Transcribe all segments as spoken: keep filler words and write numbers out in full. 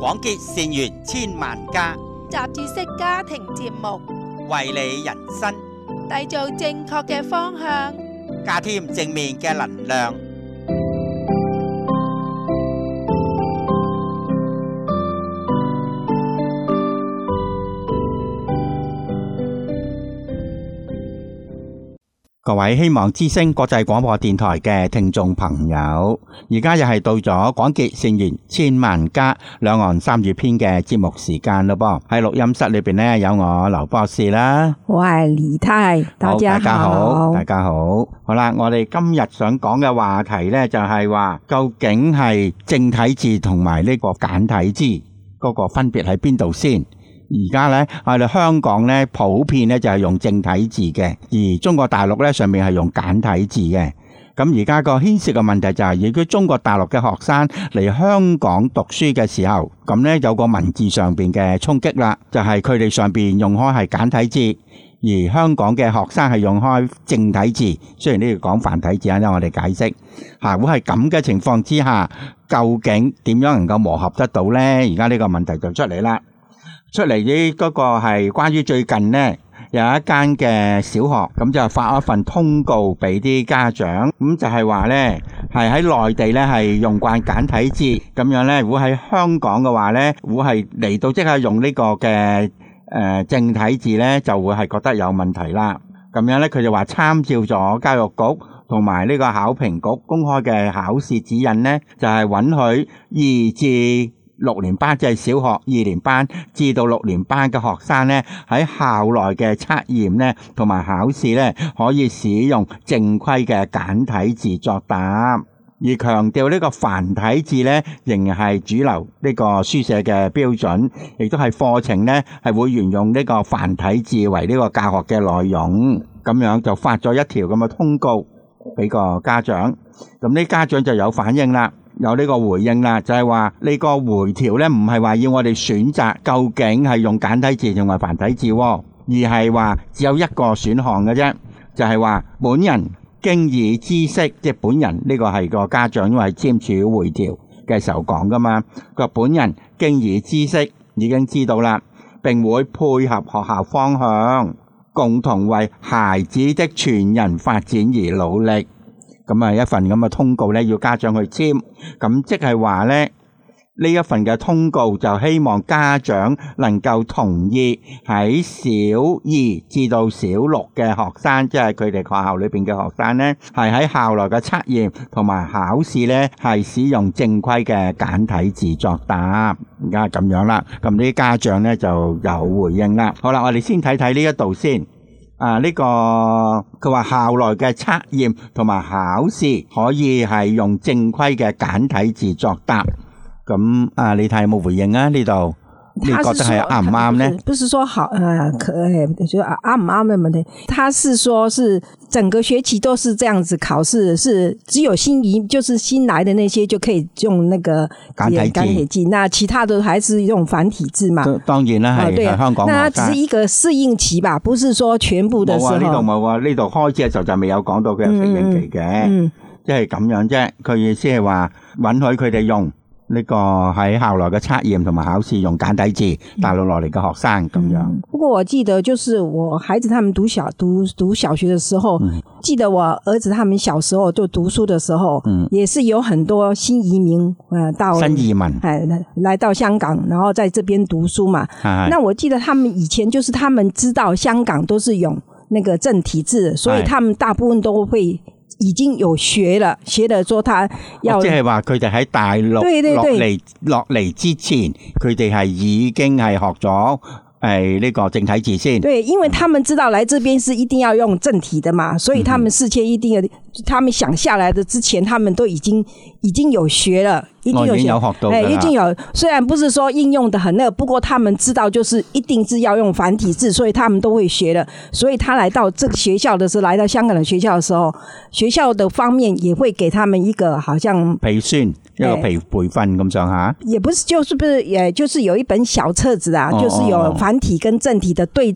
廣結善緣千萬家， 雜誌式家庭節目， 為你人生締造正確嘅方向， 加添正面嘅能量。各位希望之聲國際廣播電台嘅聽眾朋友，而家又係到咗廣結善緣千萬家兩岸三語篇嘅節目時間咯噃。喺錄音室裏邊呢，有我劉博士啦， 我係李太，大家好， 大家好，大家好。好啦，我哋今日想講嘅話題呢，就係話究竟係正體字同埋呢個簡體字嗰個分別喺邊度先？而家咧，我哋香港咧普遍咧就係用正體字嘅，而中國大陸咧上面係用簡體字嘅。咁而家個牽涉嘅問題就係，如果中國大陸嘅學生嚟香港讀書嘅時候，咁咧有個文字上邊嘅衝擊啦，就係佢哋上邊用開係簡體字，而香港嘅學生係用開正體字。雖然呢個講繁體字啊，因為我哋解釋嚇，會係咁嘅情況之下，究竟點樣能夠磨合得到咧？而家呢個問題就出嚟啦。出嚟呢嗰個係關於最近呢有一間嘅小學，咁就發一份通告俾啲家長，咁就係話呢係喺內地呢係用慣簡體字，咁樣呢如果喺香港嘅話呢，會係嚟到即係用呢個嘅誒正體字呢，就會係覺得有問題啦。咁樣呢佢就話參照咗教育局同埋呢個考評局公開嘅考試指引呢，就係允許二至六年班即係小學二年班至到六年班嘅學生咧，喺校內嘅測驗咧同埋考試咧，可以使用正規嘅簡體字作答，而強調呢個繁體字咧仍然係主流呢個書寫嘅標準，亦都係課程咧係會沿用呢個繁體字為呢個教學嘅內容。咁樣就發咗一條咁嘅通告俾個家長，咁呢家長就有反應啦。有呢個回應啦，就係話呢個回條咧，唔係話要我哋選擇究竟係用簡體字定係繁體字，而係話只有一個選項嘅啫，就係話本人經已知悉，即係本人呢個係個家長因為簽署回條嘅時候講噶嘛，個本人經已知悉，已經知道啦，並會配合學校方向，共同為孩子的全人發展而努力。咁啊，一份咁嘅通告咧，要家長去簽，咁即係話咧，呢一份嘅通告就希望家長能夠同意喺小二至到小六嘅學生，即係佢哋學校裏邊嘅學生咧，係喺校內嘅測驗同埋考試咧，係使用正規嘅簡體字作答。而家係咁樣啦，咁啲家長咧就有回應啦。好啦，我哋先睇睇呢一度先。啊！呢、這個佢話校內嘅測驗同埋考試可以係用正規嘅簡體字作答。咁啊，你睇有冇回應啊？呢度你覺得係啱唔啱呢？ 不是說好，呃，可誒，就啱唔啱嘅問題。他是說是整個學期都是這樣子考試，是只有新移就是新來的那些就可以用那個簡體字，簡體字， 那其他的還是用繁體字嘛？ 當然啦，係、啊、香港學生。那只是一個適應期吧，不是說全部的時候。冇啊，呢度冇啊，呢度開始嘅時候就未有講到佢有適應期嘅，即係咁樣啫。佢意思係話允許佢哋用。呢個喺校內嘅測驗同埋考試用簡體字，大陸落嚟嘅學生咁樣。 不過我記得，就是我孩子他們讀小讀讀小學的時候，嗯、記得我兒子他們小時候就讀書的時候，嗯、也是有很多新移民，呃，到新移民， 哎，來到香港，然後在這邊讀書嘛。哎、那我記得他們以前就是他們知道香港都是用那個正體字，所以他們大部分都會。已經有學了，學了說他要， 即係話佢哋喺大陸落嚟落嚟之前，佢哋係已經係學咗誒呢個正體字先。 對，因為他們知道來這邊是一定要用正體的嘛，所以他們事前一定要，嗯、他們想下來的之前，他們都已經已經有學了。已經有學， 有學到哎，已經有。雖然不是說應用的很那個，不過他們知道就是一定是要用繁體字，所以他們都會學了。所以他來到這個學校的時候，來到香港的學校的時候，學校的方面也會給他們一個好像培訓，一個培培訓咁上下。 也不是，就是不是，也就是有一本小冊子啊，哦、就是有繁體跟正體的對照。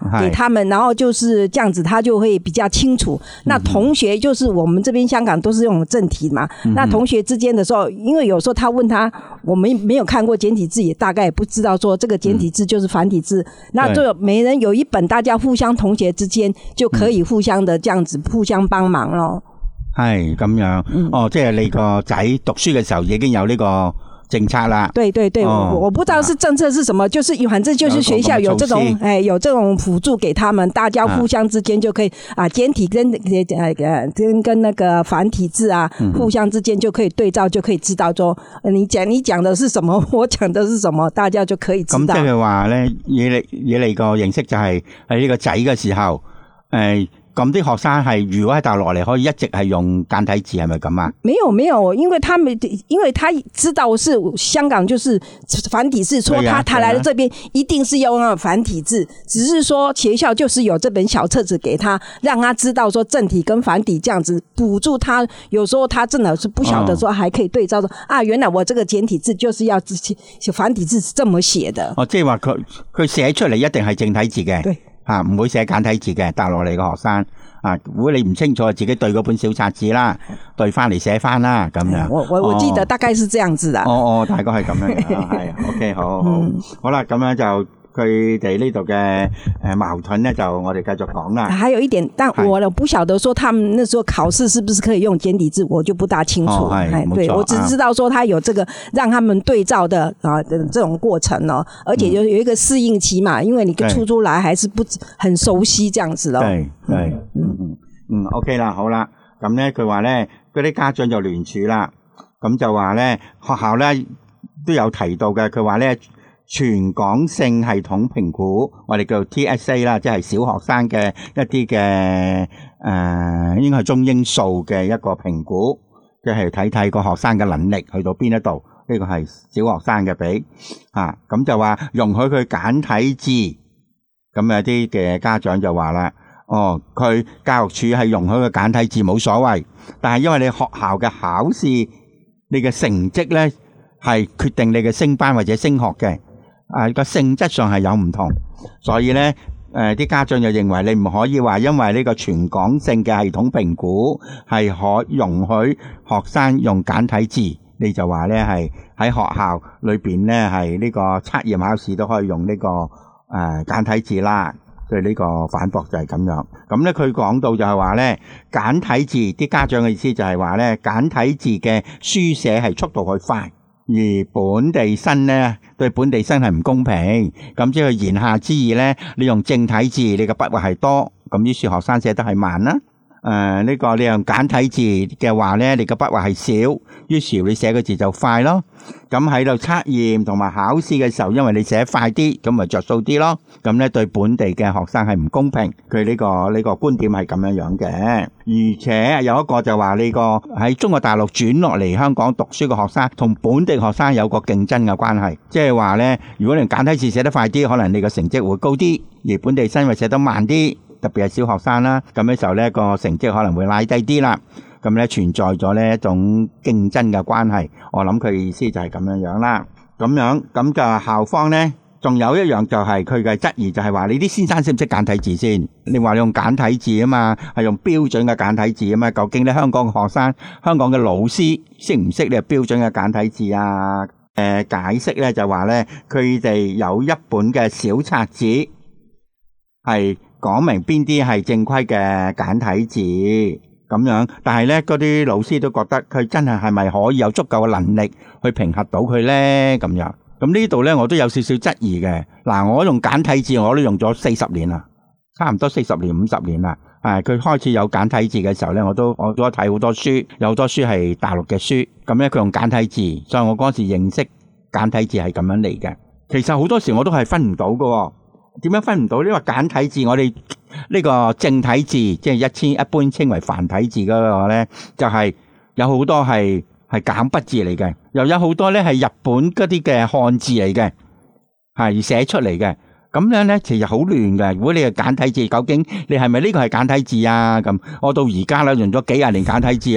給他們，然後就是這樣子，他就會比較清楚。那同學就是我們這邊香港都是用正體嘛，那同學之間的時候，因為有時候他問他，我們沒有看過簡體字，也大概也不知道說這個簡體字就是繁體字，那就每人有一本，大家互相同學之間就可以互相的這樣子互相幫忙咯。 係咁樣，哦，即係你個仔讀書嘅時候已經有呢個政策啦。 對對對，哦、我我不知道是政策是什麼，就是反正就是學校有這種，哎，有這種輔助給他們，大家互相之間就可以啊，簡體跟呃跟跟那個繁體字啊，互相之間就可以對照，就可以知道說你講你講的是什麼，我講的是什麼，大家就可以知道。 咁即係話咧，以你以你個認識就係喺呢個仔嘅時候，誒、呃。咁啲學生係如果喺大陸落嚟，可以一直係用簡體字，係咪咁啊？ 沒有沒有，因為他們因為他知道是香港就是繁體字，說他他來到這邊一定是要用繁體字，只是說學校就是有這本小冊子給他，讓他知道說正體跟繁體這樣子補助他。有時候他真的是不曉得說，還可以對照說、哦、啊，原來我這個簡體字就是要繁體字是這麼寫的。哦， 即係話佢佢寫出嚟一定係正體字嘅。 對。 吓，唔會寫簡體字嘅，大陸嚟嘅學生啊，如果你唔清楚，自己對嗰本小冊子啦，對翻嚟寫翻啦，咁樣。我我我記得大概是這樣子的。 哦哦，大概係咁樣嘅，係，OK，好好好，嗯、好啦，咁樣就。佢哋呢度嘅誒矛盾咧，就我哋繼續講啦。還有一點，但我呢不曉得說，他們那時候考試是不是可以用簡體字，我就不大清楚。哦、哎，對，我只知道說，他有這個讓他們對照的啊這種過程哦，而且有有一個適應期嘛，因為你出出來還是不很熟悉這樣子咯。 對對，嗯嗯嗯 ，OK 啦，好啦，咁咧佢話咧，嗰啲家長就聯署啦，咁就話咧學校咧都有提到嘅，佢話咧。全港性系統評估，我哋叫 T S A 啦，即係小學生嘅一啲嘅誒，應該係中英數嘅一個評估，即係睇睇個學生嘅能力去到邊一度。呢個係小學生嘅比啊，咁就話容許佢簡體字，咁有啲嘅家長就話啦，哦，佢教育署係容許佢簡體字冇所謂，但係因為你學校嘅考試，你嘅成績咧係決定你嘅升班或者升學嘅。啊，個性質上係有唔同，所以咧，誒、呃、啲家長就認為你唔可以話，因為呢個全港性嘅系統評估係可容許學生用簡體字，你就話咧係喺學校裏邊咧係呢個測驗考試都可以用呢、這個誒、呃、簡體字啦。對呢個反駁就係咁樣。咁咧佢講到就係話咧簡體字，啲家長嘅意思就係話咧簡體字嘅書寫係速度去快。而本地生咧對本地生係唔公平，咁即係言下之意咧，你用正體字，你嘅筆畫係多，咁於是學生寫得係慢啦。誒、呃，呢、這個你用簡體字嘅話咧，你嘅筆畫係少，於是你寫個字就快咯。咁喺度測驗同埋考試嘅時候，因為你寫快啲，咁咪着數啲咯。咁咧對本地嘅學生係唔公平，佢呢、這個呢、這個觀點係咁樣樣嘅。而且有一個就話呢個喺中國大陸轉落嚟香港讀書嘅學生，同本地學生有個競爭嘅關係，即係話咧，如果你簡體字寫得快啲，可能你個成績會高啲，而本地生會寫得慢啲。特別係小學生啦，咁嘅時候咧個成績可能會拉低啲啦，咁咧存在咗呢一種競爭嘅關係。我諗佢嘅意思就係咁樣樣啦。咁樣咁就校方咧，仲有一樣就係佢嘅質疑，就係話你啲先生識唔識簡體字先？你話你用簡體字啊嘛，係用標準嘅簡體字啊嘛，究竟咧香港嘅學生、香港嘅老師識唔識你標準嘅簡體字啊？誒，解釋咧就話咧，佢哋有一本嘅小冊子係講明邊啲係正規嘅簡體字咁樣，但係咧嗰啲老師都覺得佢真係係咪可以有足夠嘅能力去評核到佢咧咁樣？咁呢度咧我都有少少質疑嘅。嗱，我用簡體字我都用咗四十年啦，差唔多四十年、五十年啦。誒，佢開始有簡體字嘅時候咧，我都我都睇好多書，有好多書係大陸嘅書。咁咧佢用簡體字，所以我嗰時認識簡體字係咁樣嚟嘅。其實好多時我都係分唔到㗎。點樣分唔到？因為簡體字我哋呢個正體字，即係一千一般稱為繁體字嗰個咧，就係有好多係係簡筆字嚟嘅，又有好多咧係日本嗰啲嘅漢字嚟嘅，係寫出嚟嘅。咁樣咧其實好亂嘅。如果你係簡體字，究竟你係咪呢個係簡體字啊？咁我到而家啦，用咗幾廿年簡體字啦，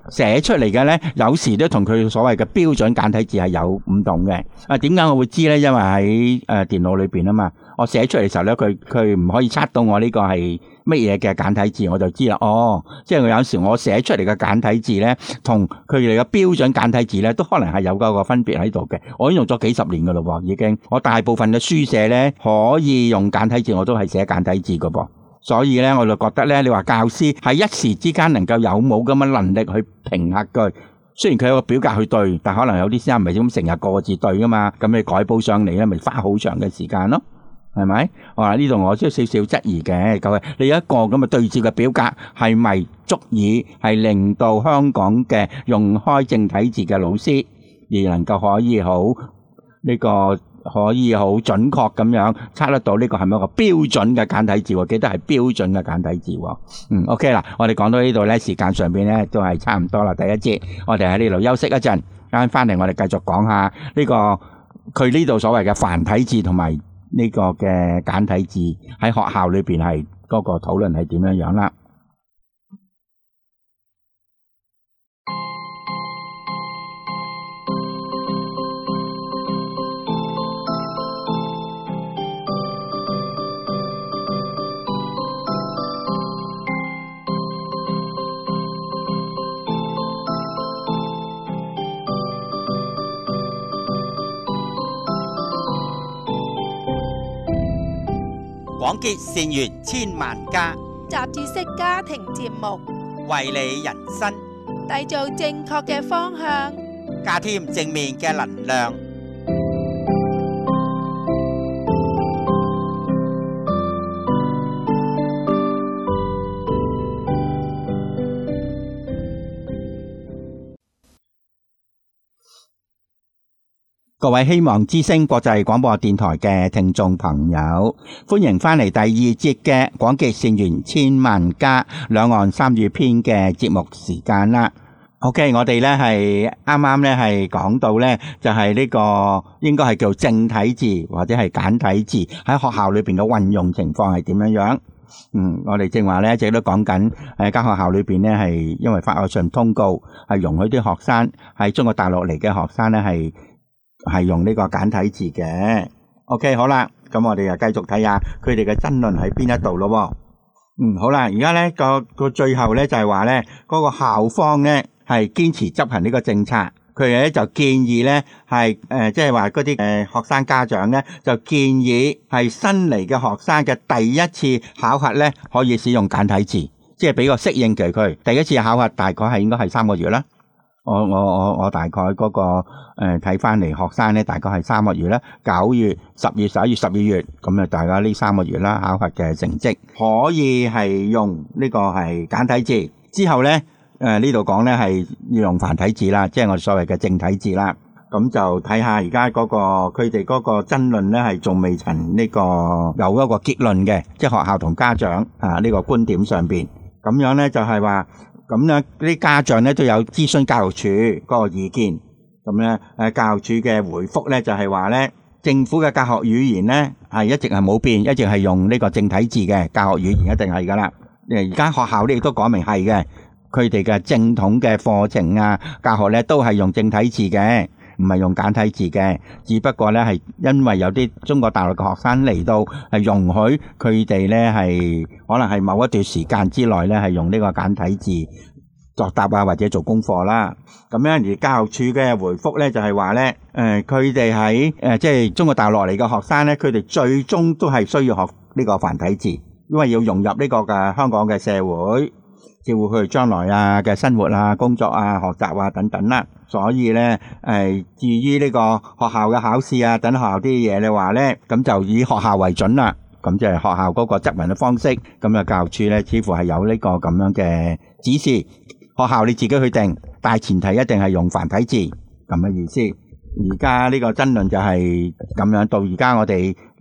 寫出嚟嘅咧，有時都同佢所謂嘅標準簡體字係有唔同嘅。啊，點解我會知咧？因為喺誒電腦裏邊啊嘛，我寫出嚟嘅時候咧，佢佢唔可以測到我呢個係乜嘢嘅簡體字，我就知啦。哦，即係有時我寫出嚟嘅簡體字咧，同佢哋嘅標準簡體字咧，都可能係有嗰個分別喺度嘅。我已經用咗幾十年噶咯，已經。我大部分嘅書寫咧，可以用簡體字，我都係寫簡體字噶噃。所以咧，我就覺得咧，你話教師喺一時之間能夠有冇咁嘅能力去評核佢？雖然佢有個表格去對，但可能有啲先生唔係咁成日個個字對噶嘛，咁你改補上嚟咧，咪花好長嘅時間咯，係咪？我話呢度我都有少少質疑嘅，各位，你有一個咁嘅對照嘅表格，係咪足以係令到香港嘅用開正體字嘅老師而能夠可以好呢個？可以好準確咁樣測得到呢個係咪一個標準嘅簡體字？我記得係標準嘅簡體字。嗯 ，OK 啦，我哋講到呢度咧，時間上邊咧都係差唔多啦。第一節，我哋喺呢度休息一陣，啱翻嚟我哋繼續講下呢個佢呢度所謂嘅繁體字同埋呢個嘅簡體字喺學校裏邊係嗰個討論係點樣樣啦。 廣結善緣千萬家， 雜誌式家庭節目， 為你人生締造正確嘅方向， 加添正面嘅能量。 各位希望之聲國際廣播電台嘅聽眾朋友，歡迎翻嚟第二節嘅廣結善緣千萬家兩岸三語篇嘅節目時間啦。OK， 我哋咧係啱啱咧係講到咧，就係呢個應該係叫正體字或者係簡體字喺學校裏邊嘅運用情況係點樣樣。嗯，我哋正話咧一直都講緊誒間學校裏邊咧係因為法律上通告係容許啲學生喺中國大陸嚟嘅學生咧係係用呢個簡體字嘅。OK， 好啦，咁我哋又繼續睇下佢哋嘅爭論喺邊一度咯。嗯，好啦，而家咧個個最後咧就係話咧嗰個校方咧係堅持執行呢個政策，佢哋咧就建議咧係誒即係話嗰啲誒學生家長咧就建議係新嚟嘅學生嘅第一次考核咧可以使用簡體字，即係俾個適應期佢。第一次考核大概係應該係三個月啦。我我我我大概嗰、那個誒睇翻嚟學生咧，大概係三個月啦，九月、十月、十一月、十二月咁啊，大概呢三個月啦，考核嘅成績可以係用呢個係簡體字。之後咧誒呢度講咧係要用繁體字啦，即係我哋所謂嘅正體字啦。咁就睇下而家嗰個佢哋嗰個爭論咧係仲未曾呢個有一個結論嘅，即係學校同家長啊呢、這個觀點上邊咁樣咧就係話。咁咧，啲家長咧都有諮詢教育署嗰個意見。咁咧，誒教育署嘅回覆咧就係話咧，政府嘅教學語言咧係一直係冇變，一直係用呢個正體字嘅教學語言，一定係噶啦。誒而家學校咧亦都講明係嘅，佢哋嘅正統嘅課程啊、教學咧都係用正體字嘅，唔係用簡體字嘅。只不過咧係因為有啲中國大陸嘅學生嚟到，係容許佢哋咧係可能係某一段時間之內咧係用呢個簡體字作答啊，或者做功課啦。咁樣而教育署嘅回覆咧就係話咧，誒佢哋喺誒即係中國大陸落嚟嘅學生咧，佢哋最終都係需要學呢個繁體字，因為要融入呢個嘅香港嘅社會，照顧佢哋將來啊嘅生活啊、工作啊、學習啊等等啦。所以咧誒，至於呢個學校嘅考試啊等學校啲嘢嘅話咧，咁就以學校為準啦。咁即係學校嗰個執行嘅方式，咁啊教育署咧似乎係有呢個咁樣嘅指示。學校你自己去定，但係前提一定係用繁體字咁嘅意思。而家呢個爭論就係咁樣，到而家我哋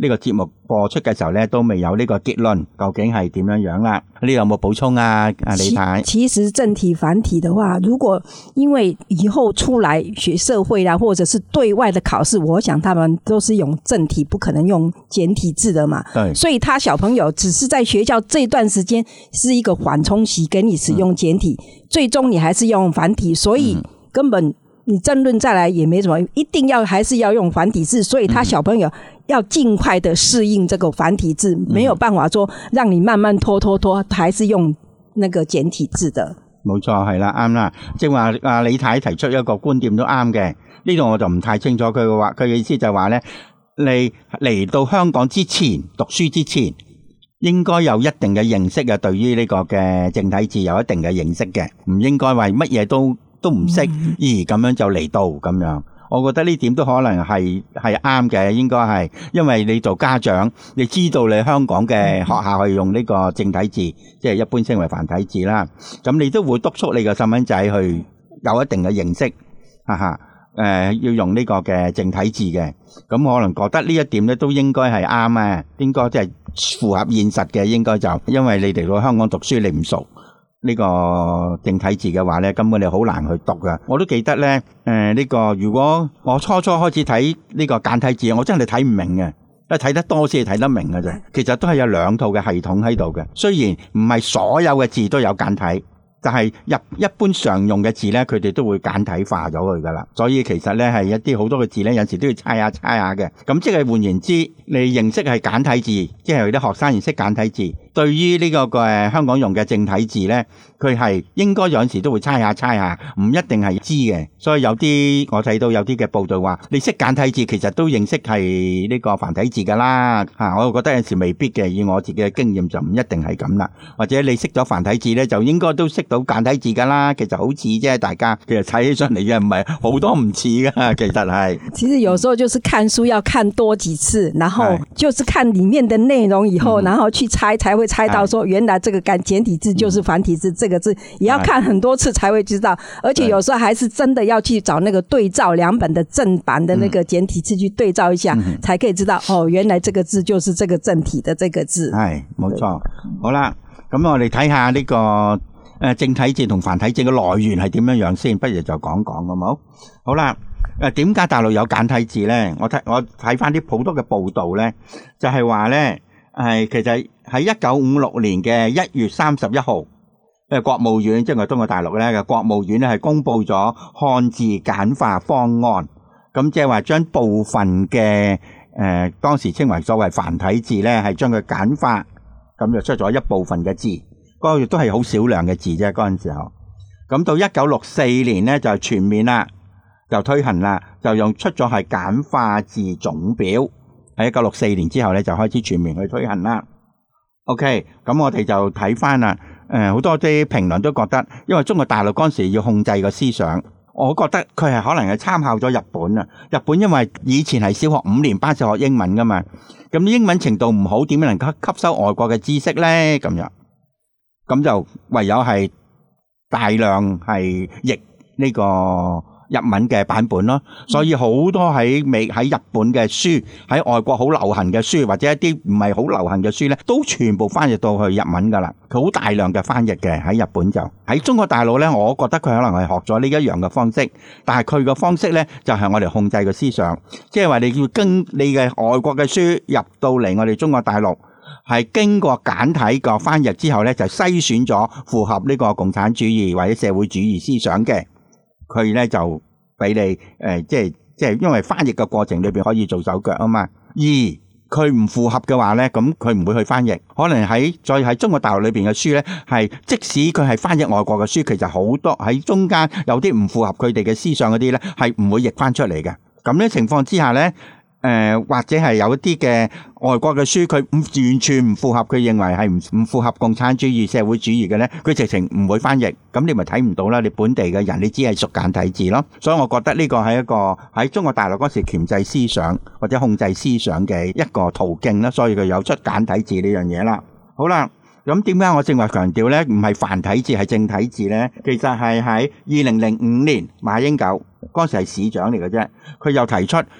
呢個節目播出嘅時候咧，都未有呢個結論，究竟係點樣樣啦？你有冇補充啊？啊，李太， 其實正體繁體的話，如果因為以後出來學社會啦，或者是對外的考試，我想他們都是用正體，不可能用簡體字的嘛。 對， 所以他小朋友只是在學校這段時間是一個緩衝期，給你使用簡體，嗯、最終你還是用繁體，所以根本你爭論再來也沒什麼，一定要還是要用繁體字，所以他小朋友要盡快的適應這個繁體字，沒有辦法說讓你慢慢拖拖拖，還是用那個簡體字的。 冇錯，係啦，啱啦，即係話阿李太提出一個觀點都啱嘅。呢度我就唔太清楚佢嘅話，佢嘅意思就係話咧，你嚟到香港之前讀書之前，應該有一定嘅認識嘅，對於呢個嘅正體字有一定嘅認識嘅，唔應該為乜嘢都都唔識，而咁樣就嚟到咁樣。我覺得呢點都可能係係啱嘅，應該係，因為你做家長，你知道你香港嘅學校係用呢個正體字，即係一般稱為繁體字啦。咁你都會督促你個細蚊仔去有一定嘅認識，哈哈，誒要用呢個嘅正體字嘅。咁可能覺得呢一點咧都應該係啱啊，應該即係符合現實嘅，應該就因為你嚟到香港讀書，你唔熟呢個正體字嘅話咧，根本你好難去讀噶。我都記得咧，誒、呃、呢、這個如果我初初開始睇呢個簡體字，我真係睇唔明嘅，因為睇得多先係睇得明嘅啫。其實都係有兩套嘅系統喺度嘅，雖然唔係所有嘅字都有簡體，但係入一般常用嘅字咧，佢哋都會簡體化咗佢噶啦。所以其實咧係一啲好多嘅字咧，有時都要猜下猜下嘅。咁即係換言之，你認識係簡體字，即係啲學生認識簡體字。對於呢個嘅香港用嘅正體字咧，佢係應該有陣時都會猜下猜下，唔一定係知嘅。所以有啲我睇到有啲嘅報道話，你識簡體字其實都認識係呢個繁體字噶啦嚇。我覺得有時未必嘅，以我自己嘅經驗就唔一定係咁啦。或者你識咗繁體字咧，就應該都識到簡體字噶啦。其實好似啫，大家其實睇起上嚟嘅唔係好多唔似噶，其實係。 其實有時候就是看書要看多幾次，然後就是看裡面的內容以後，然後去猜才會。會猜到說原來這個簡簡體字就是繁體字，這個字也要看很多次才會知道，而且有時候還是真的要去找那個對照兩本的正版的那個簡體字去對照一下，才可以知道哦，原來這個字就是這個正體的這個字。係，冇錯。好啦，咁我哋睇下呢個誒正體字同繁體字嘅來源係點樣樣先，不如就講講好冇？好啦，誒點解大陸有簡體字咧？我睇我睇翻啲好多嘅報道咧，就係話咧。係，其實喺一九五六年嘅一月三十一號，誒國務院即係我中國大陸咧嘅國務院咧係公布咗漢字簡化方案，咁即係話將部分嘅誒、呃、當時稱為所謂繁體字咧係將佢簡化，咁就出咗一部分嘅字，嗰個亦都係好少量嘅字啫。嗰陣時候，咁到一九六四年咧就全面啦，就推行啦，就用出咗係簡化字總表。喺一九六四年之後咧，就開始全面去推行啦。OK，咁我哋就睇翻啦。誒、呃，好多啲評論都覺得，因為中國大陸嗰陣時要控制個思想，我覺得佢係可能係參考咗日本啊。日本因為以前係小學五年班就學英文噶嘛，咁英文程度唔好，點樣能夠吸收外國嘅知識咧？咁樣，咁就唯有係大量係譯呢個日文嘅版本咯，所以好多喺美喺日本嘅書，喺外國好流行嘅書，或者一啲唔係好流行嘅書咧，都全部翻譯到去日文噶啦。佢好大量嘅翻譯嘅喺日本，就喺中國大陸咧，我覺得佢可能係學咗呢一樣嘅方式，但係佢嘅方式咧就係我哋控制個思想，即係話你要跟你嘅外國嘅書入到嚟我哋中國大陸，係經過簡體個翻譯之後咧，就篩選咗符合呢個共產主義或者社會主義思想嘅。佢咧就俾你誒、呃，即係即係，因為翻譯嘅過程裏邊可以做手腳啊嘛。而佢唔符合嘅話咧，咁佢唔會去翻譯。可能喺再喺中國大陸裏邊嘅書咧，係即使佢係翻譯外國嘅書，其實好多喺中間有啲唔符合佢哋嘅思想嗰啲咧，係唔會譯翻出嚟嘅。咁呢情況之下咧。誒、呃，或者係有一啲嘅外國嘅書，佢完全唔符合，佢認為係唔唔符合共產主義、社會主義嘅咧，佢直情唔會翻譯。咁你咪睇唔到啦。你本地嘅人，你只係熟簡體字咯。所以我覺得呢個係一個喺中國大陸嗰時鉗制思想或者控制思想嘅一個途徑啦。所以佢有出簡體字呢樣嘢啦。好啦，咁點解我正話強調咧，唔係繁體字係正體字咧？其實係喺二零零五年，馬英九嗰時係市長嚟嘅啫，佢又提出。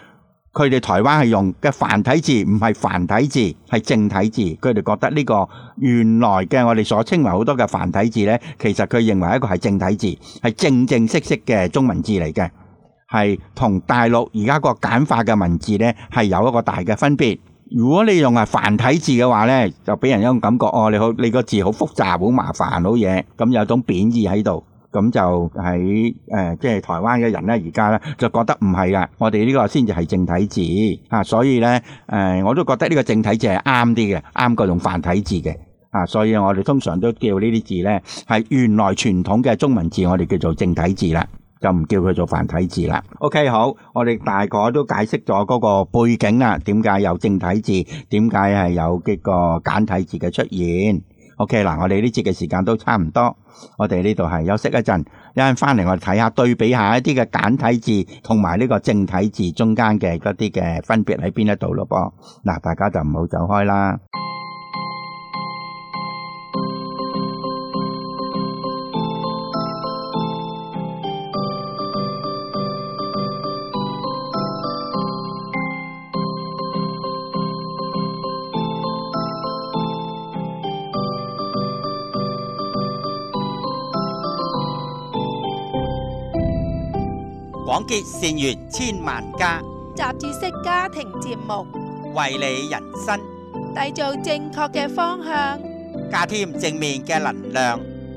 佢哋台灣係用嘅繁體字唔係繁體字，係正體字。佢哋覺得呢個原來嘅我哋所稱為好多嘅繁體字呢，其實佢認為一個係正體字，係正正式式嘅中文字嚟嘅，係同大陸而家個簡化嘅文字呢係有一個大嘅分別。如果你用係繁體字嘅話呢，就俾人一種感覺，哦，你好，你個字好複雜，好麻煩，好嘢，咁有種貶義喺度。咁就喺誒即係台灣嘅人咧，而家咧就覺得唔係噶，我哋呢個先至係正體字啊，所以咧誒我都覺得呢個正體字係啱啲嘅，啱過用繁體字嘅啊，所以我哋通常都叫呢啲字咧係原來傳統嘅中文字，我哋叫做正體字啦，就唔叫佢做繁體字啦。OK， 好，我哋大概都解釋咗嗰個背景啦，點解有正體字，點解係有呢個簡體字嘅出現。OK， 嗱，我哋呢節嘅時間都差唔多，我哋呢度係休息一陣，一陣翻嚟我哋睇下對比下一啲嘅簡體字同埋呢個正體字中間嘅嗰啲嘅分別喺邊一度咯噃。嗱，大家就唔好走開啦。 廣結善緣千萬家， 雜誌式家庭節目， 為你人生締造正確嘅方向， 加添正面嘅能量。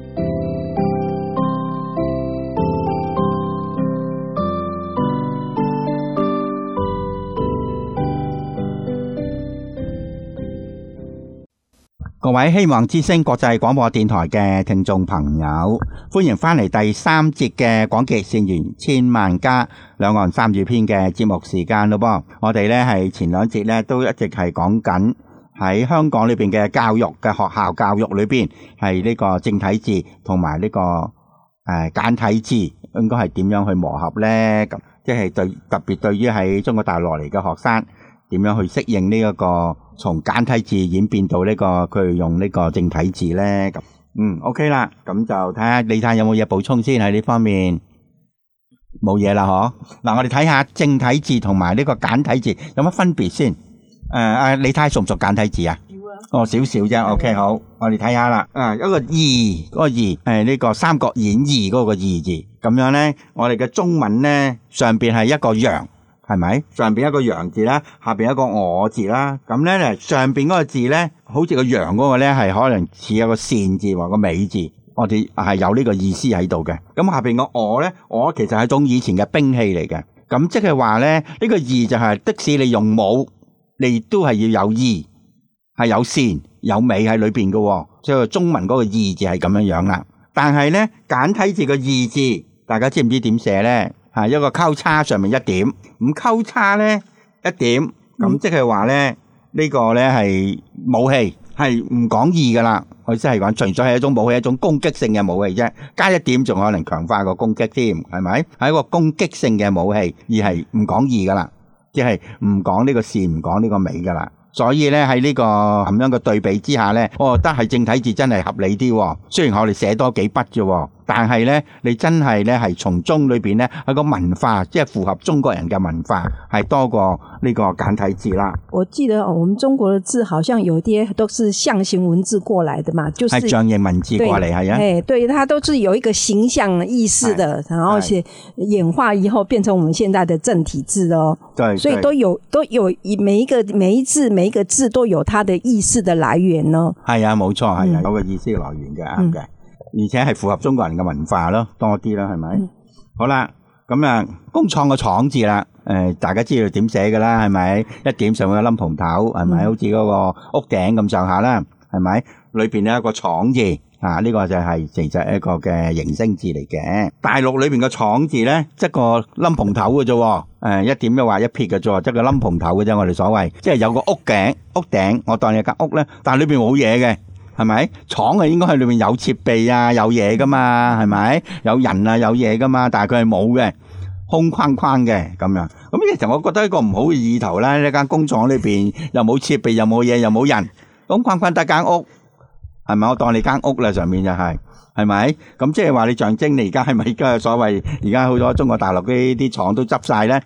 各位希望之聲國際廣播電台嘅聽眾朋友，歡迎翻嚟第三節嘅廣結善緣千萬家兩岸三語篇嘅節目時間咯噃。我哋咧係前兩節咧都一直係講緊喺香港裏邊嘅教育嘅學校教育裏邊係呢個正體字同埋呢個誒簡體字應該係點樣去磨合咧？咁即係對特別對於喺中國大陸嚟嘅學生點樣去適應呢一個從簡體字演變到呢個佢用呢個正體字咧？咁嗯 OK 啦，咁就睇下你睇下有冇嘢補充先喺呢方面。冇嘢啦嗬。嗱，我哋睇下正體字同埋呢個簡體字有乜分別先。誒誒，你睇熟唔熟簡體字啊？哦，少少啫。OK， 好，我哋睇下啦。啊，一個義，嗰個義，誒呢個《三國演義》嗰個義字，咁樣咧，我哋嘅中文咧上邊係一個陽。係咪？上邊一個陽字啦，下邊一個我字啦。咁咧咧，上邊嗰個字咧，好似個陽嗰個咧，係可能似有個善字或個美字。我哋係有呢個意思喺度嘅。咁下邊個我咧，我其實係一種以前嘅兵器嚟嘅。咁即係話咧，呢個義就係即使你用武，你都係要有義，係有善有美喺裏邊嘅。即係中文嗰個義字係咁樣樣啦。但係咧，簡體字個義字，大家知唔知點寫咧？係一個交叉上面一點，咁交叉咧一點，咁即係話咧呢個咧係武器，係唔講義噶啦。我即係講純粹係一種武器，一種攻擊性嘅武器啫。加一點仲可能強化個攻擊添，係咪？係一個攻擊性嘅武器，而係唔講義噶啦，即係唔講呢個善，唔講呢個美噶啦。所以咧喺呢個咁樣嘅對比之下咧，我覺得係正體字真係合理啲。雖然我哋寫多幾筆啫，但係咧你真係咧係從中裏邊咧一個文化，即係符合中國人嘅文化，係多過呢個簡體字啦。 我記得我們中國的字好像有啲都是象形文字過來的嘛，就是係象形文字過嚟係啊。 誒，對，它都是有一個形象意思的，然後是演化以後變成我們現在的正體字哦。對，所以都有都有每一個每一字每一個字都有它的意思的來源咯。係啊，冇錯，係啊，有個意思嘅來源嘅，啱嘅。而且係符合中國人嘅文化咯，多啲啦，係咪？嗯、好啦，咁啊，工廠嘅廠字啦，誒、呃，大家知道點寫㗎啦，係咪？一點上面有冧蓬頭，係咪？嗯、好似嗰個屋頂咁上下啦，係咪？裏邊有一個廠字，啊，呢、這個就係其實一個嘅形聲字嚟嘅。大陸裏邊嘅廠字咧，即係個冧蓬頭嘅啫，誒、呃，一點一畫一撇嘅啫，即係個冧蓬頭嘅啫，我哋所謂，即係有個屋頂，屋頂，我當你間屋咧，但係裏邊冇嘢嘅。係咪？廠啊，應該係裏面有設備啊，有嘢噶嘛，係咪？有人啊，有嘢噶嘛，但係佢係冇嘅，空框框嘅咁樣。咁其實我覺得一個唔好嘅意頭啦，呢間工廠裏邊又冇設備，又冇嘢，又冇人，空框框得間屋，係咪？我當你間屋啦，上面就係、是，係咪？咁即係話你象徵你而家係咪而家所謂而家好多中國大陸啲啲廠都執晒咧？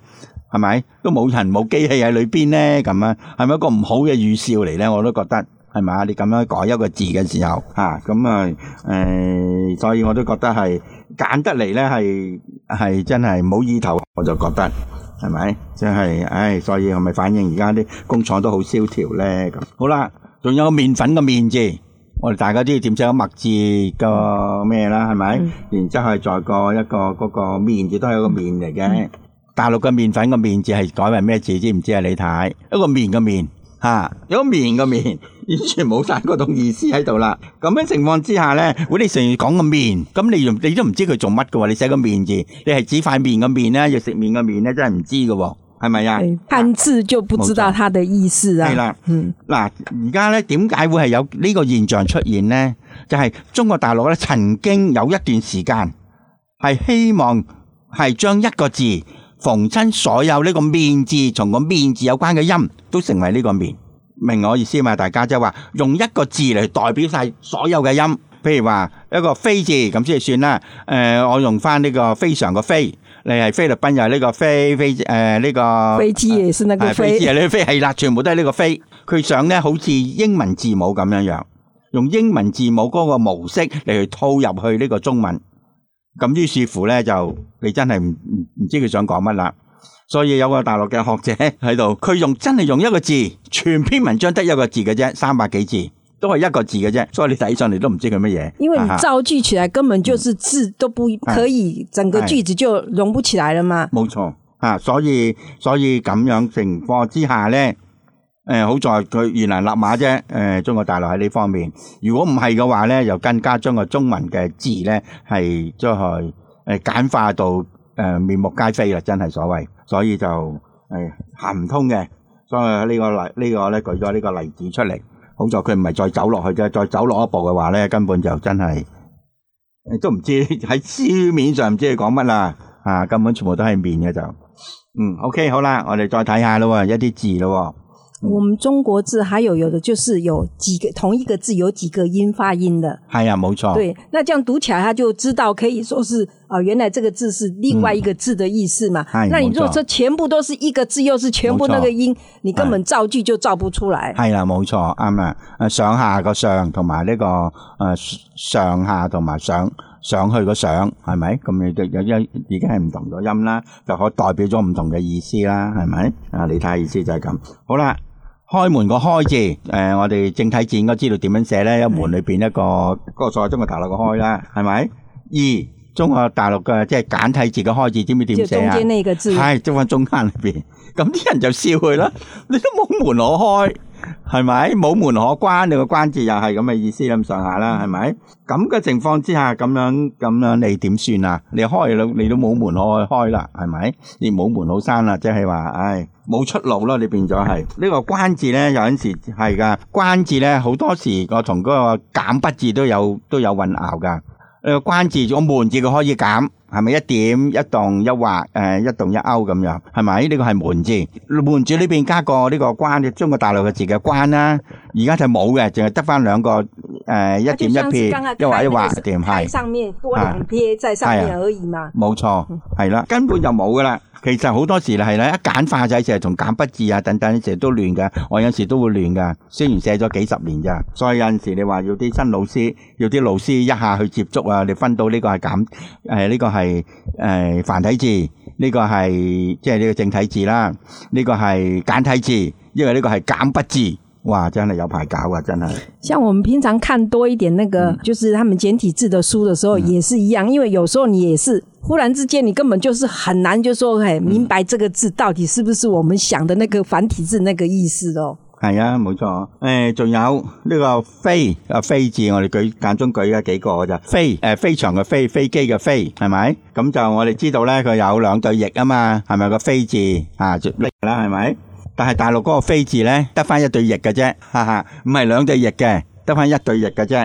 係咪？都冇人冇機器喺裏邊咧，咁樣係咪一個唔好嘅預兆嚟咧？我都覺得係咪啊？你咁樣改一個字嘅時候，吓咁啊，誒、呃，所以我都覺得係揀得嚟咧，係係真係冇意頭，我就覺得係咪？即係，唉，所以係咪反映而家啲工廠都好蕭條咧？咁好啦，仲有個麵粉嘅麵字。我哋大家都要點寫個麥字個咩啦，係咪？嗯、然之後係再個一個嗰個麵字都係一個麵嚟嘅。嗯、大陸嘅麵粉個麵字係改為咩字？知唔知啊？你睇一個麵嘅麵吓，一個麵嘅麵，完全冇晒嗰種意思喺度啦。咁樣情況之下咧，我哋成日講個麵，咁你用你都唔知佢做乜嘅喎？你寫個麵字，你係指塊麵嘅麵咧，要食麵嘅麵咧，真係唔知嘅喎。係咪啊？ 漢字就不知道它的意思啊。係啦，嗯，嗱， 而家咧點解會係有呢個現象出現咧？就係、是、中國大陸咧曾經有一段時間係希望係將一個字逢親所有呢個麵字同個麵字有關嘅音都成為呢個麵，明我意思嘛？大家即係話用一個字嚟代表晒所有嘅音，譬如話一個非字咁先算啦。誒、呃，我用翻呢個非常個非。你係菲律賓又係呢個飛飛誒呢個飛機也是那個飛， 飛機係呢個飛係啦，全部都係呢個飛。佢想咧好似英文字母咁樣樣，用英文字母嗰個模式嚟去套入去呢個中文。咁於是乎咧就你真係唔唔唔知佢想講乜啦。所以有個大陸嘅學者喺度，佢用真係用一個字，全篇文章得一個字嘅啫，三百幾字。都係一個字嘅啫，所以你睇上嚟都唔知佢乜嘢。 因為你造句起來根本就是字都不可以，整個句子就融不起來了嘛。 冇錯啊，所以所以咁樣情況之下咧，誒、呃，好在佢原來立馬啫。誒、呃，中國大陸喺呢方面，如果唔係嘅話咧，又更加將個中文嘅字咧係將佢誒簡化到誒、呃、面目皆非啦，真係所謂。所以就誒行唔通嘅。所以呢、這個例呢、這個咧舉咗呢個例子出嚟。好在佢唔係再走落去啫，再走落一步嘅話咧，根本就真係都唔知喺書面上唔知佢講乜啦，啊，根本全部都係麵嘅就，嗯 ，OK， 好啦，我哋再睇下咯，一啲字咯。 我們中國字還有有的就是有幾個同一個字有幾個音發音的， 係啊，冇錯。 對，那這樣讀起來，他就知道可以說是啊、呃，原來這個字是另外一個字的意思嘛。係、嗯，那你如果說全部都是一個字，又是全部那個音，你根本造句就造不出來。係啦， 冇錯，啱啦。誒，上下個上同埋呢個誒上下同埋上上去個上，係咪？咁你就有一已經係唔同咗音啦，就可以代表咗唔同嘅意思啦，係咪？啊，你睇下意思就係咁。好啦。開門個開字，誒、呃，我哋正體字應該知道點樣寫咧？一門裏邊一個嗰個所謂中國大陸嘅開啦，係咪？二中國大陸嘅即係簡體字嘅開字，知唔知點寫啊？ 中間那個字係中翻中間裏邊，咁啲人就笑佢啦。你都冇門可開，係咪？冇門可關，你個關字又係咁嘅意思咁上下啦，係咪？咁嘅情況之下，咁樣咁樣你點算啊？你開啦，你都冇門可開啦，係咪？你冇門好閂啦，即係話，唉。冇出路咯，你變咗係呢個關字咧，有陣時係噶關字咧，好多時我同嗰個減筆字都有都有混淆噶。誒，關字個門字佢可以減，係咪一點一動一畫誒一動一勾咁樣？係咪？呢個係門字，門字呢邊加個呢個關，中國大陸嘅字嘅關啦。而家就冇嘅，淨係得翻兩個誒一點一撇，一畫一畫點係。 上面多兩撇在上面而已嘛。冇錯，係啦，根本就冇噶啦。其實好多時係啦，一簡化仔成日同減筆字啊等等，成日都亂噶。我有時都會亂噶，雖然寫咗幾十年咋。所以有陣時你話要啲新老師，要啲老師一下去接觸啊，你分到呢個係減誒呢個係誒繁體字，呢個係即係呢個正體字啦，呢個係簡體字，因為呢個係減筆字。哇，真係有排搞啊，真係。 像我們平常看多一點那個，嗯、就是他們簡體字的書的時候，也是一樣，嗯、因為有時候你也是忽然之間，你根本就是很難就說嘿明白這個字到底是不是我們想的那個繁體字那個意思咯。 係啊，冇錯。誒，仲有呢個飛啊飛字，我哋舉間中舉咗幾個嘅咋。飛誒，飛翔嘅飛，飛機嘅飛，係咪？咁就我哋知道咧，佢有兩對翼啊嘛，係咪個飛字啊？就叻啦，係咪？但係大陸嗰個飛字咧，得翻一對翼嘅啫，哈哈，唔係兩對翼嘅，得翻一對翼嘅啫。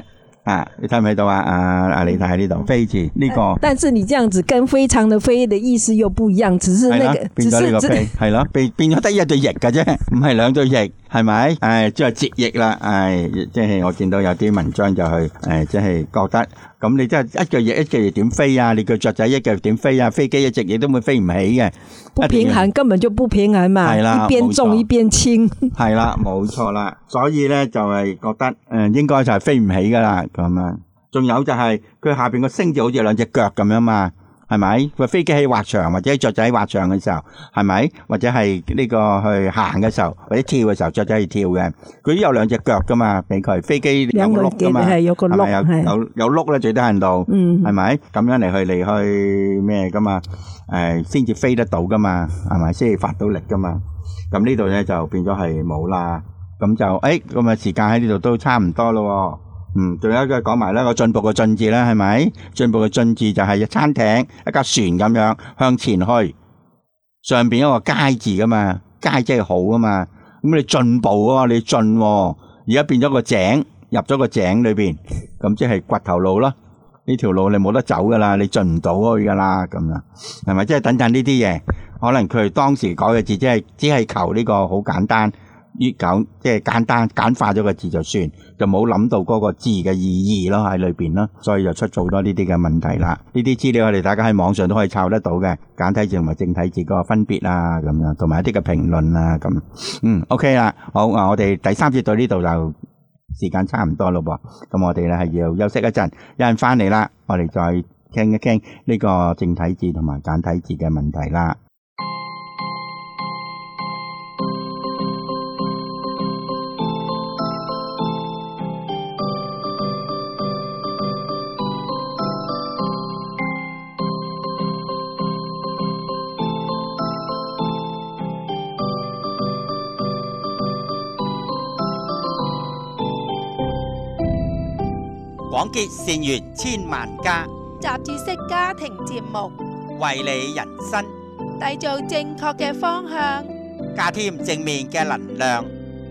啊，你睇唔睇到啊？啊啊，你睇喺呢度飛字呢個， 但是你這樣子跟非常的非的意思又不一樣，只是那個， 變咗呢個飛，係咯，變變咗得一對翼嘅啫，唔係兩對翼，係咪？誒，即係折翼啦，誒，即係我見到有啲文章就去誒，即係覺得。咁你真係一腳翼一腳翼點飛啊？你腳雀仔一腳點飛啊？飛機一直翼都會飛唔起嘅， 不平衡，根本就不平衡嘛，一邊重一邊輕。係啦，冇錯啦，所以咧就係覺得誒應該就係飛唔起噶啦咁樣。仲有就係佢下邊個星就好似兩隻腳咁樣嘛。係咪？個飛機喺滑翔或者雀仔喺滑翔嘅時候，係咪？或者係呢個去行嘅時候，或者跳嘅時候，雀仔係跳嘅。佢都有兩隻腳噶嘛，俾佢飛機有個轆噶嘛，係有個轆， 係有有有轆咧，最低限度，係咪？咁樣嚟去嚟去咩噶嘛？誒，先至飛得到噶嘛，係咪？先至發到力噶嘛。咁呢度咧就變咗係冇啦。咁就誒，咁啊時間喺呢度都差唔多咯。嗯，仲有一個講埋咧個進步嘅進字啦，係咪？進步嘅進字就係一餐艇、一架船咁樣向前去，上邊一個佳字噶嘛，佳即係好啊嘛。咁你進步啊，你進，而家變咗個井，入咗個井裏邊，咁即係掘頭路咯。呢條路你冇得走噶啦，你進唔到去噶啦，咁樣係咪？即係等等呢啲嘢，可能佢當時改嘅字，即係只係求呢個好簡單。越講即係簡單簡化咗個字就算，就冇諗到嗰個字嘅意義咯喺裏邊咯，所以就出咗好多呢啲嘅問題啦。呢啲資料我哋大家喺網上都可以抄得到嘅，簡體字同埋正體字嗰個分別啊，咁樣同埋一啲嘅評論啊，咁嗯 OK 啦，好啊，我哋第三節到呢度就時間差唔多咯噃，咁我哋咧係要休息一陣，有人翻嚟啦，我哋再傾一傾呢個正體字同埋簡體字嘅問題啦。 廣結善緣千萬家， 雜誌式家庭節目， 為你人生締造正確嘅方向， 加添正面嘅能量。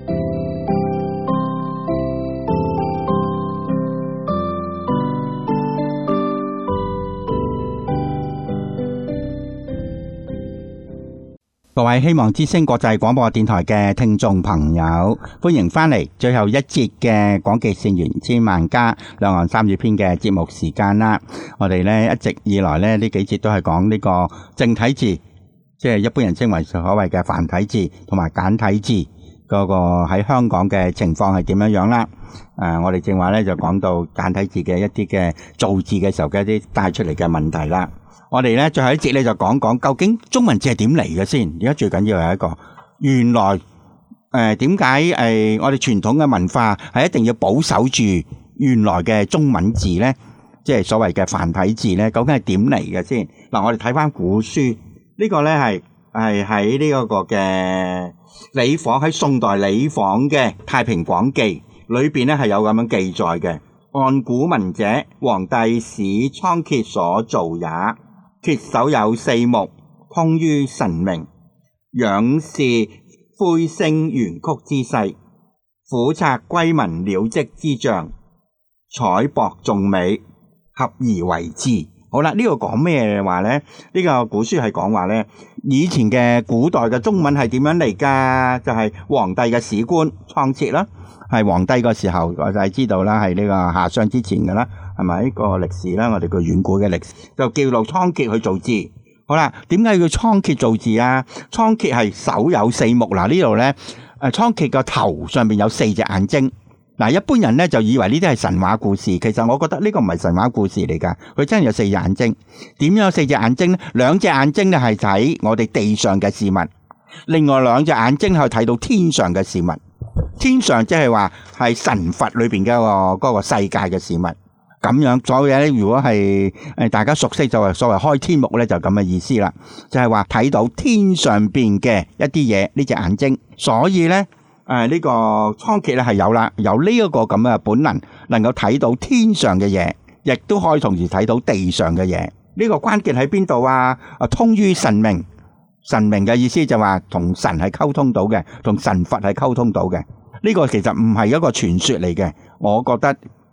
各位希望之聲國際廣播電台嘅聽眾朋友，歡迎翻嚟最後一節嘅廣結善緣千萬家兩岸三語篇嘅節目時間啦。我哋咧一直以來咧呢幾節都係講呢個正體字，即係一般人稱為所謂嘅繁體字同埋簡體字嗰個喺香港嘅情況係點樣樣啦。誒，我哋正話咧就講到簡體字嘅一啲嘅造字嘅時候嘅一啲帶出嚟嘅問題啦。我哋咧最後一節咧就講講究竟中文字係點嚟嘅先。而家最緊要係一個原來誒點解誒我哋傳統嘅文化係一定要保守住原來嘅中文字咧，即係所謂嘅繁體字咧，究竟係點嚟嘅先？嗱，我哋睇翻古書，呢個咧係係喺呢一個嘅李昉喺宋代李昉嘅《太平廣記》裏邊咧係有咁樣記載嘅。按古文者，黃帝使倉頡所造也。厥首有四目，通於神明，仰視魁星圓曲之勢，俯察龜紋鳥跡之象，彩博眾美，合而為之。好啦，呢個講咩話咧？呢個古書係講話咧，以前嘅古代嘅中文係點樣嚟噶？就係黃帝嘅史官倉頡啦，係黃帝個時候我就係知道啦，係呢個夏商之前噶啦。係咪呢個歷史啦？我哋個遠古嘅歷史就叫做倉頡去造字。好啦，點解要倉頡造字啊？倉頡係首有四目。嗱，呢度咧，誒倉頡個頭上邊有四隻眼睛。嗱，一般人咧就以為呢啲係神話故事，其實我覺得呢個唔係神話故事嚟噶，佢真係有四隻眼睛。點樣有四隻眼睛咧？兩隻眼睛咧係睇我哋地上嘅事物，另外兩隻眼睛係睇到天上嘅事物。天上即係話係神佛裏邊嘅個嗰個世界嘅事物。咁樣所有嘢咧，如果係誒大家熟悉就係所謂開天目咧，就咁嘅意思啦，就係話睇到天上邊嘅一啲嘢呢隻眼睛。所以咧誒呢個倉頡咧係有啦，有呢一個咁嘅本能，能夠睇到天上嘅嘢，亦都可以同時睇到地上嘅嘢。呢個關鍵喺邊度啊？啊，通於神明，神明嘅意思就話同神係溝通到嘅，同神佛係溝通到嘅。呢個其實唔係一個傳說嚟嘅，我覺得。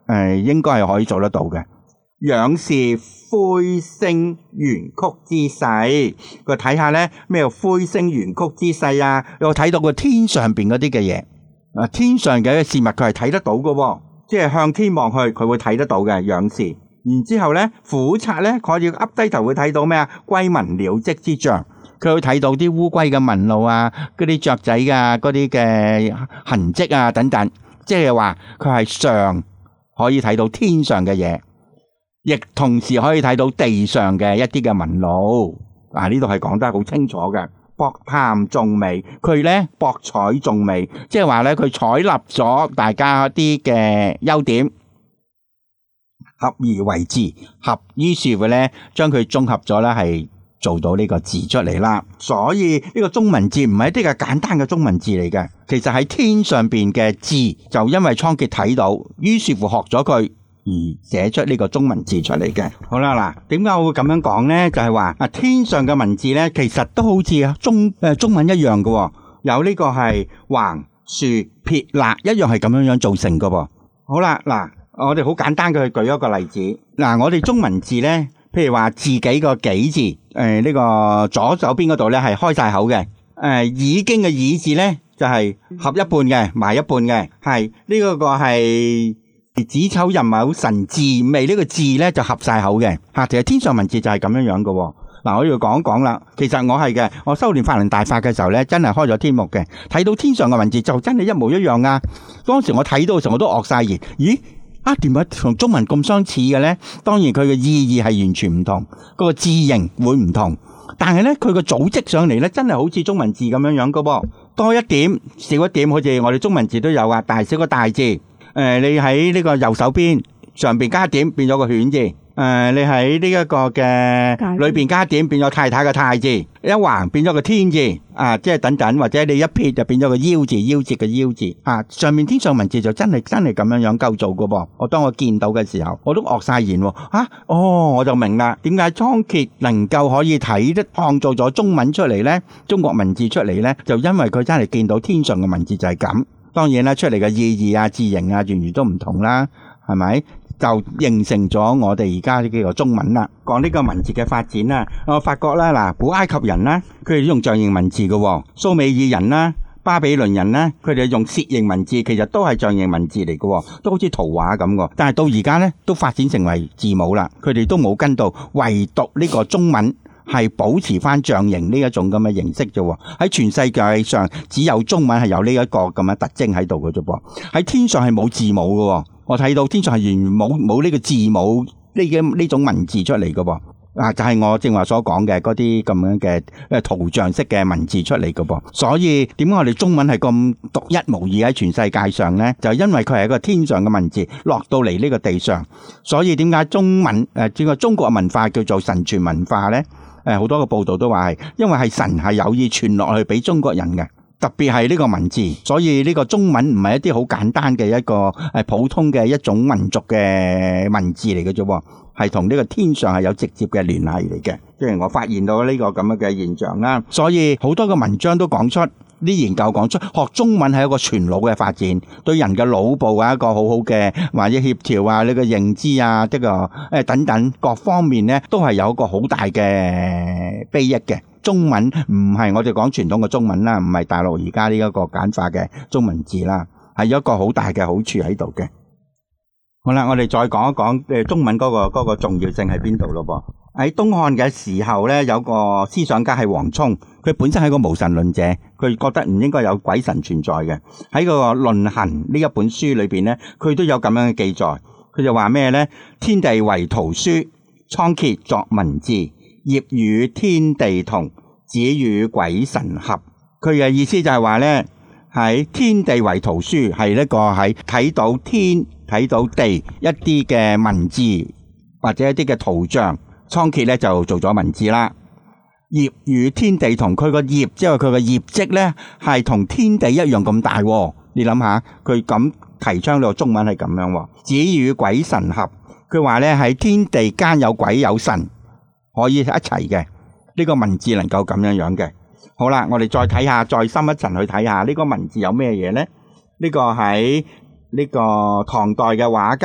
誒應該係可以做得到嘅。仰視魁星圓曲之勢，佢睇下咧咩叫魁星圓曲之勢啊？又睇到個天上邊嗰啲嘅嘢，啊天上嘅事物佢係睇得到嘅，即係向天望去佢會睇得到嘅仰視。然之後咧俯察咧，佢要噏低頭會睇到咩啊？龜紋鳥跡之象，佢會睇到啲烏龜嘅紋路啊，嗰啲雀仔啊，嗰啲嘅痕跡啊等等，即係話佢係上可以睇到天上嘅嘢。亦同時可以睇到地上嘅一啲嘅紋路，嗱呢度係講得好清楚嘅。博探眾美，佢咧博採眾美，即係話咧佢採納咗大家一啲嘅優點，合而為之，合於是乎咧將佢綜合咗咧係做到呢個字出嚟啦。所以呢個中文字唔係一啲嘅簡單嘅中文字嚟嘅，其實喺天上邊嘅字就因為倉頡睇到，於是乎學咗佢。而寫出呢個中文字出嚟嘅。好啦，嗱，點解我會咁樣講呢？就係話啊，天上嘅文字呢，其實都好似中誒中文一樣嘅，有呢個係橫豎撇捺一樣係咁樣樣造成嘅。好啦，嗱，我哋好簡單嘅去舉一個例子。嗱，我哋中文字呢，譬如話自己個己字，誒呢個左手邊嗰度呢係開晒口嘅，誒已經嘅已字呢就係合一半嘅，埋一半嘅，係呢個個係。子丑寅卯辰巳未呢個字咧就合晒口嘅吓，其實天上文字就係咁樣樣嘅。嗱，我要講一講啦。其實我係嘅，我修煉法輪大法嘅時候咧，真係開咗天目嘅，睇到天上嘅文字就真係一模一樣啊！當時我睇到嘅時候，我都愕晒然，咦啊，點解同中文咁相似嘅咧？當然佢嘅意義係完全唔同，嗰個字形會唔同，但係咧佢個組織上嚟咧，真係好似中文字咁樣樣嘅噃，多一點少一點，好似我哋中文字都有啊，大小個大字。誒、呃，你喺呢個右手邊上邊加點變咗個犬字，誒、呃，你喺呢一個嘅裏邊加點變咗太太嘅太字，一橫變咗個天字，啊，即係等等，或者你一撇就變咗個腰字，腰節嘅腰字，啊，上面天上文字就真係真係咁樣樣構造噶噃。我當我見到嘅時候，我都愕晒然，啊，哦，我就明啦，點解倉頡能夠可以睇得創造咗中文出嚟咧，中國文字出嚟咧，就因為佢真係見到天上嘅文字就係咁。當然啦，出嚟嘅意義啊、字形啊，完全都唔同啦，係咪？就形成咗我哋而家呢幾個中文啦。講呢個文字嘅發展啦，我發覺啦，嗱，古埃及人啦，佢哋用象形文字嘅；蘇美爾人啦、巴比倫人啦，佢哋用楔形文字，其實都係象形文字嚟嘅，都好似圖畫咁嘅。但係到而家咧，都發展成為字母啦，佢哋都冇跟到，唯獨呢個中文係保持翻象形呢一種咁嘅形式啫，喺全世界上只有中文係有呢一個咁嘅特徵喺度嘅啫噃，喺天上係冇字母嘅，我睇到天上係完全冇冇呢個字母呢嘅呢種文字出嚟嘅噃，啊就係我正話所講嘅嗰啲咁樣嘅誒圖像式嘅文字出嚟嘅噃，所以點解我哋中文係咁獨一無二喺全世界上咧？就因為佢係一個天上嘅文字落到嚟呢個地上，所以點解中文誒整個中國文化叫做神傳文化咧？誒，好多個報道都話係，因為係神係有意傳落去俾中國人嘅，特別係呢個文字，所以呢個中文唔係一啲好簡單嘅一個誒普通嘅一種民族嘅文字嚟嘅啫，係同呢個天上係有直接嘅聯繫嚟嘅，即係我發現到呢個咁樣嘅現象啦。所以好多嘅文章都講出，啲研究講出，學中文係一個全腦嘅發展，對人嘅腦部係一個好好嘅，或者協調啊，你嘅認知啊，呢個誒等等各方面咧，都係有一個好大嘅裨益嘅。中文唔係我哋講傳統嘅中文啦，唔係大陸而家呢一個簡化嘅中文字啦，係有一個好大嘅好處喺度嘅。好啦，我哋再講一講誒中文嗰個嗰個重要性喺邊度咯噃。喺東漢嘅時候咧，有個思想家係王充，佢本身係個無神論者，佢覺得唔應該有鬼神存在嘅。喺個《論衡》呢一本書裏邊咧，佢都有咁樣嘅記載。佢就話咩咧？天地為圖書，倉頡作文字，業與天地同，子與鬼神合。佢嘅意思就係話咧，喺天地為圖書，係一個喺睇到天睇到地一啲嘅文字或者一啲嘅圖像。倉頡咧就做咗文字啦，業與天地同，佢個業即係佢個業績咧係同天地一樣咁大。你諗下，佢咁提倡到中文係咁樣，子與鬼神合。佢話咧喺天地間有鬼有神可以一齊嘅，呢個文字能夠咁樣樣嘅。好啦，我哋再睇下，再深一層去睇下呢個文字有咩嘢咧？呢個喺呢個唐代嘅畫家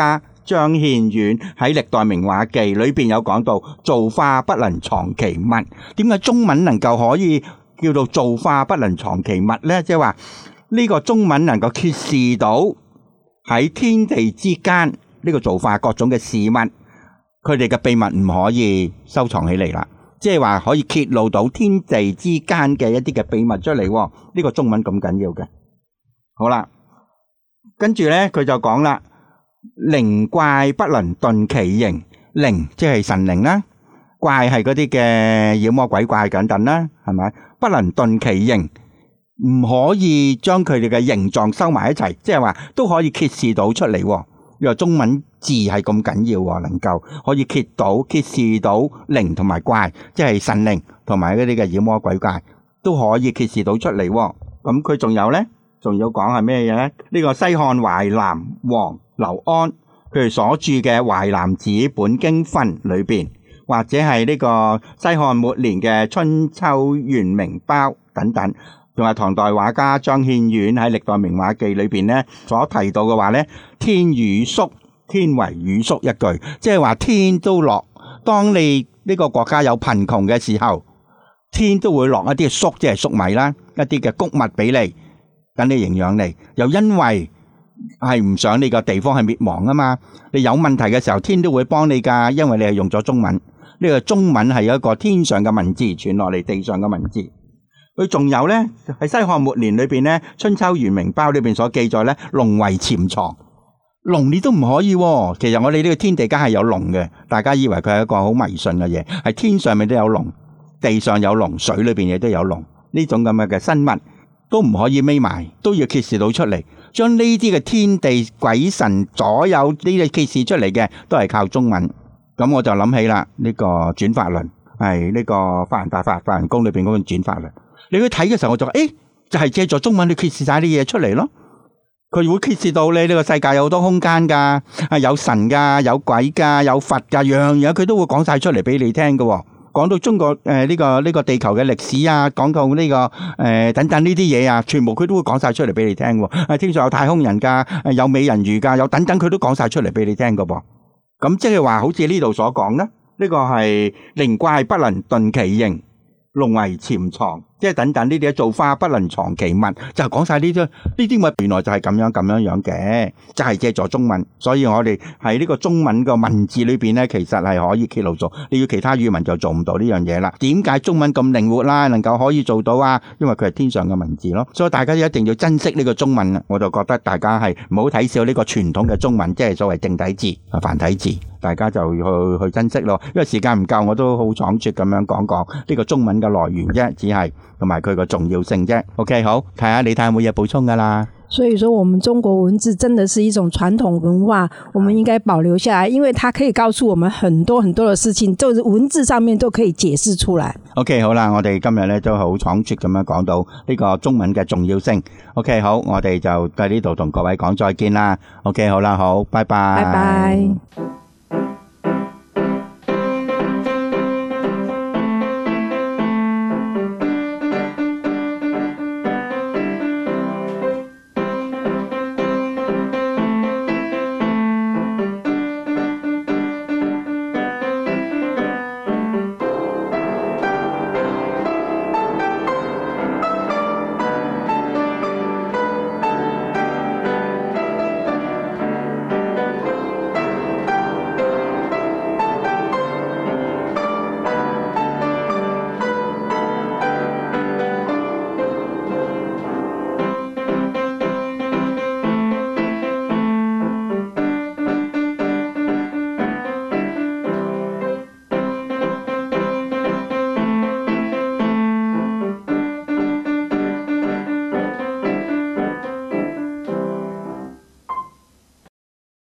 張獻遠喺歷代名畫記裏邊有講到造化不能藏其物。點解中文能夠可以叫做造化不能藏其物呢？即係話呢個中文能夠揭示到喺天地之間呢個造化各種嘅事物，佢哋嘅秘密唔可以收藏起嚟啦。即係話可以揭露到天地之間嘅一啲嘅秘密出嚟。呢個中文咁緊要嘅。好啦，跟住咧佢就講啦，靈怪不能遁其形。靈即係神靈啦，怪係嗰啲嘅妖魔鬼怪等等啦，係咪？不能遁其形，唔可以將佢哋嘅形狀收埋一齊，即係話都可以揭示到出嚟。因為中文字係咁緊要，能夠可以揭到揭示到靈同埋怪，即係神靈同埋嗰啲嘅妖魔鬼怪都可以揭示到出嚟。咁佢仲有咧，仲要講係咩嘢咧？呢個西漢淮南王劉安佢哋所著嘅《淮南子本經訓》裏邊，或者係呢個西漢末年嘅《春秋元明包》等等，仲係唐代畫家張獻遠喺《歷代名畫記》裏邊咧所提到嘅話咧，天雨粟，天為雨粟一句，即係話天都落。當你呢個國家有貧窮嘅時候，天都會落一啲粟，即係粟米啦，一啲嘅穀物俾你，等你營養你。又因為係唔想你個地方係滅亡啊嘛，你有問題嘅時候，天都會幫你噶，因為你係用咗中文。呢個中文係一個天上嘅文字傳落嚟地上嘅文字。佢仲有咧喺西漢末年裏邊咧，《春秋元明包》裏邊所記載咧，龍為潛藏。龍你都唔可以喎，其實我哋呢個天地間係有龍嘅，大家以為佢係一個好迷信嘅嘢，係天上面都有龍，地上有龍，水裏邊亦都有龍，呢種咁嘅嘅生物都唔可以匿埋，都要揭示到出嚟，將呢啲嘅天地鬼神所有呢啲揭示出嚟嘅，都係靠中文。咁我就諗起啦，呢個轉法輪係呢個法人大法法人宮裏邊嗰個轉法輪。你去睇嘅時候，我就話，誒，就係借助中文去揭示晒啲嘢出嚟咯。佢會揭示到你呢個世界有好多空間噶，啊有神噶，有鬼噶，有佛噶，樣樣佢都會講晒出嚟俾你聽噶。講到中國誒呢個呢個地球嘅歷史啊，講到呢個誒等等呢啲嘢啊，全部佢都會講晒出嚟俾你聽。啊，天上有太空人噶，有美人魚噶，有等等佢都講晒出嚟俾你聽噶噃。咁即係話，好似呢度所講咧，呢個係靈怪不能遁其形，龍為潛藏，即係等等呢啲造化不能藏其物，就講晒呢啲呢啲咪原來就係咁樣咁樣樣嘅，就係借助中文。所以我哋喺呢個中文個文字裏邊咧，其實係可以揭露做，你要其他語文就做唔到呢樣嘢啦。點解中文咁靈活啦，能夠可以做到啊？因為佢係天上嘅文字咯。所以大家一定要珍惜呢個中文啊！我就覺得大家係唔好睇小呢個傳統嘅中文，即係所謂正體字啊繁體字，大家就要去去珍惜咯。因為時間唔夠，我都好倉促咁樣講講呢個中文嘅來源啫，只係同埋佢個重要性啫。OK， 好，睇下你睇下有冇嘢補充噶啦。 所以說我們中國文字真的是一種傳統文化，我們應該保留下來，因為它可以告訴我們很多很多的事情，就是文字上面都可以解釋出來。OK， 好啦，我哋今日咧都好倉促咁樣講到呢個中文嘅重要性。OK， 好，我哋就喺呢度同各位講再見啦。OK， 好啦，好，拜拜。拜拜。